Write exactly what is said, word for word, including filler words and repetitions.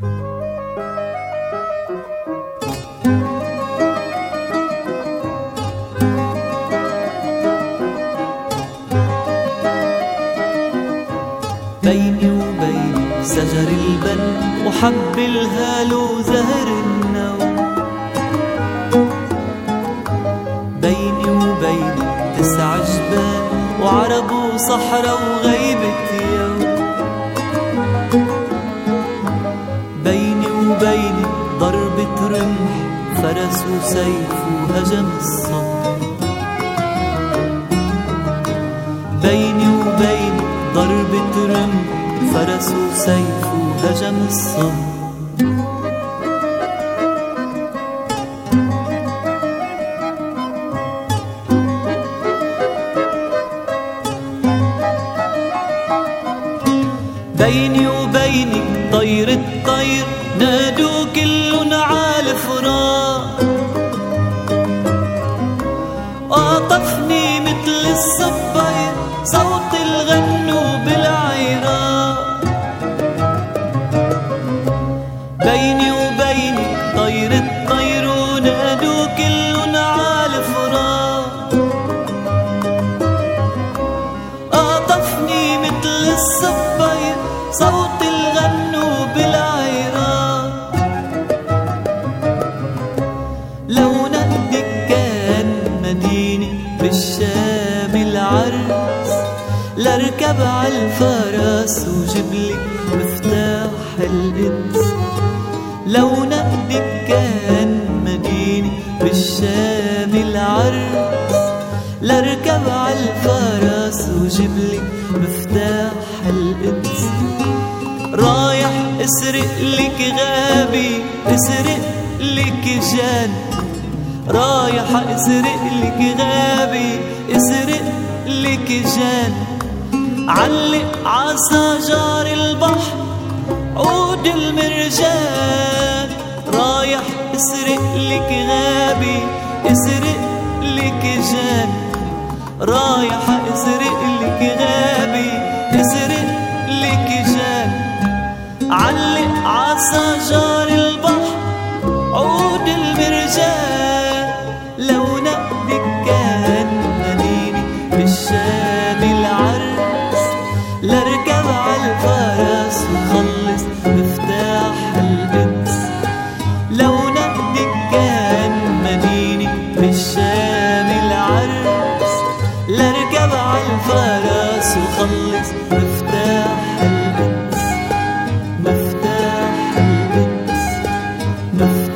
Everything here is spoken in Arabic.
بيني وبين شجر البن وحب الهال وزهر النوم، بيني وبين تسع جبال وعرب وصحراء وغيبة يوم، بيني وبين ضربة رمح فرس وسيف وهجم الصبر، بيني وبين ضربة رمح فرس وسيف وهجم الصبر. بيني وبينك طير الطير نادوا كلن عال فراق، قاطفني مثل الصبير صوت الغنو بالعراق. بيني وبينك طير الطير ونادوا كلن عال فراق، قاطفني مثل الصبير صوت الغنو بالعراق. لو نقدك كان مدينة بالشام العرس لاركب عالفرس وجبلك مفتاح القدس. لو نقدك كان مدينة بالشام العرس لاركب عالفرس وجبلك مفتاح القدس. رايح اسرق لك غابي اسرق لك جان، رايح اسرق لك غابي اسرق لك جان. علق عصا جار البحر عود المرجان، رايح اسرق لك غابي اسرق لك جان، رايح اسرق لك غابي اسرق لك جان. علق عصا جار البحر عود المرجان. لو نقدك كان مدينة بالشام العرس لاركب عالفرس وخلص مفتاح القدس. لو نقدك كان مدينة بالشام العرس لاركب عالفرس وخلص مفتاح القدس. مفتاح القدس مفتاح